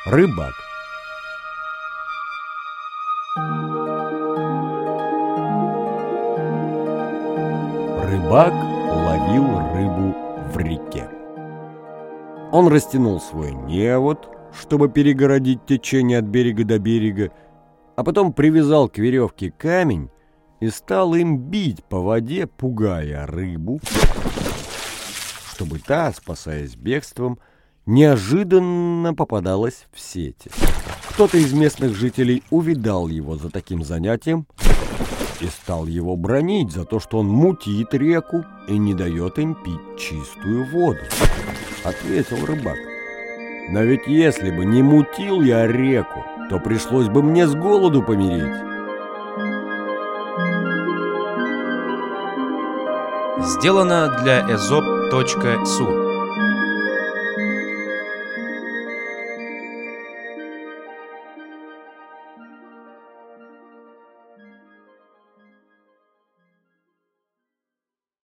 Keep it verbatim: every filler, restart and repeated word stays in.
Рыбак. Рыбак ловил рыбу в реке. Он растянул свой невод, чтобы перегородить течение от берега до берега, а потом привязал к веревке камень и стал им бить по воде, пугая рыбу, чтобы та, спасаясь бегством, неожиданно попадалась в сети. Кто-то из местных жителей увидал его за таким занятием и стал его бранить за то, что он мутит реку и не дает им пить чистую воду. Ответил рыбак: но ведь если бы не мутил я реку, то пришлось бы мне с голоду помереть. Сделано для эзоп точка су.